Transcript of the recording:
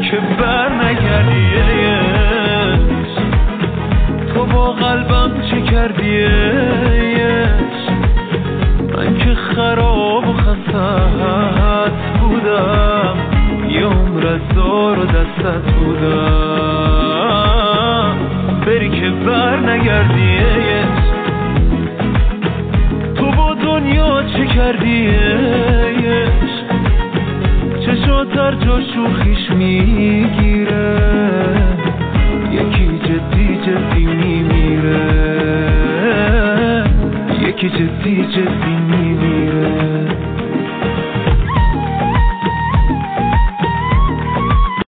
که بر نگردیش. تو با قلبم چه کردیش؟ من که خراب و خستت بودم، یه عمر از دار و دستت بودم. بری که بر نگردیش. تو با دنیا چه کردیش؟ چشات هر جا شوخیش میگیره.